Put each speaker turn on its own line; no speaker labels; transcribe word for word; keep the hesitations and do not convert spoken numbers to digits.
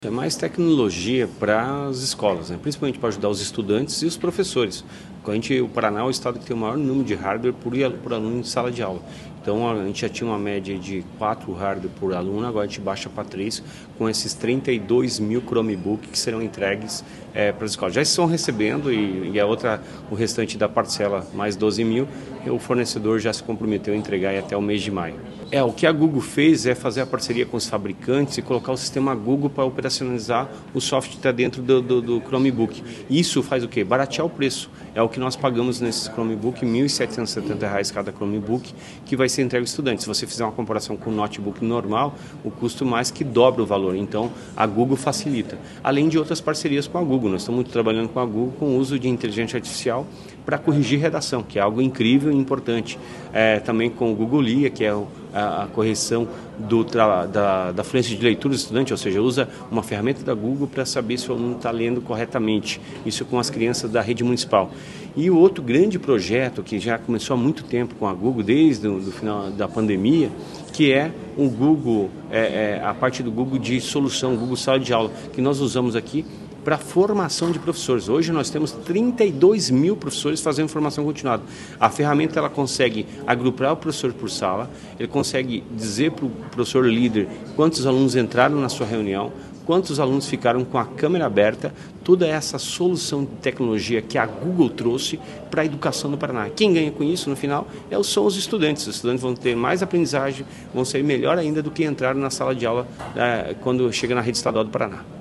É mais tecnologia para as escolas, né? Principalmente para ajudar os estudantes e os professores. A gente, o Paraná é o estado que tem o maior número de hardware por, por aluno em sala de aula. Então a gente já tinha uma média de quatro hardware por aluno, agora a gente baixa para três, com esses trinta e dois mil Chromebook que serão entregues é, para as escolas. Já estão recebendo e, e a outra, o restante da parcela, mais doze mil, o fornecedor já se comprometeu a entregar até o mês de maio. É, o que a Google fez é fazer a parceria com os fabricantes e colocar o sistema Google para operacionalizar o software que está dentro do, do, do Chromebook. Isso faz o quê? Baratear o preço. É o que nós pagamos nesses Chromebook, mil setecentos e setenta reais cada Chromebook, que vai ser entregue ao estudante. Se você fizer uma comparação com o notebook normal, o custo mais que dobra o valor. Então, a Google facilita. Além de outras parcerias com a Google. Nós estamos muito trabalhando com a Google com o uso de inteligência artificial para corrigir redação, que é algo incrível e importante. É, também com o Google Lia, que é o a, a correção do, da, da fluência de leitura do estudante, ou seja, usa uma ferramenta da Google para saber se o aluno está lendo corretamente, isso com as crianças da rede municipal. E o outro grande projeto que já começou há muito tempo com a Google, desde o do final da pandemia, que é o Google, é, é, a parte do Google de solução, Google Sala de Aula, que nós usamos aqui para formação de professores. Hoje nós temos trinta e dois mil professores fazendo formação continuada. A ferramenta ela consegue agrupar o professor por sala, ele consegue dizer para o professor líder quantos alunos entraram na sua reunião, quantos alunos ficaram com a câmera aberta, toda essa solução de tecnologia que a Google trouxe para a educação no Paraná. Quem ganha com isso, no final, são os estudantes. Os estudantes vão ter mais aprendizagem, vão ser melhor ainda do que entraram na sala de aula é, quando chega na rede estadual do Paraná.